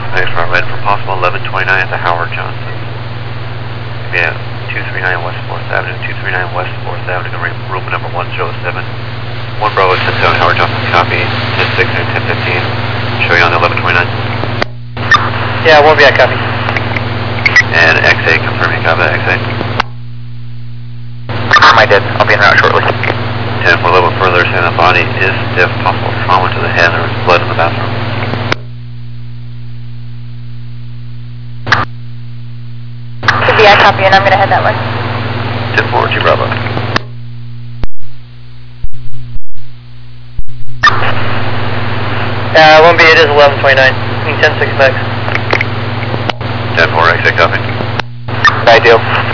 Thanks for red for possible 1129 at the Howard Johnson. Yeah, 239 West 4th Avenue, 239 West 4th Avenue, room number 107. 1 Bravo 10-7 Howard Johnson, copy, 10-6 and 10-15. Show you on the 1129. Yeah, 1 VI copy. And XA, confirming copy, XA. I did, I'll be en route shortly. 10 for a little bit further, saying the body is stiff, possible trauma to the head, there was blood in the bathroom. VI copy, and I'm going to head that way. 10-4, G Bravo. 1B, it is 1129. 10-6 max. 10-4, XA copy. Ideal.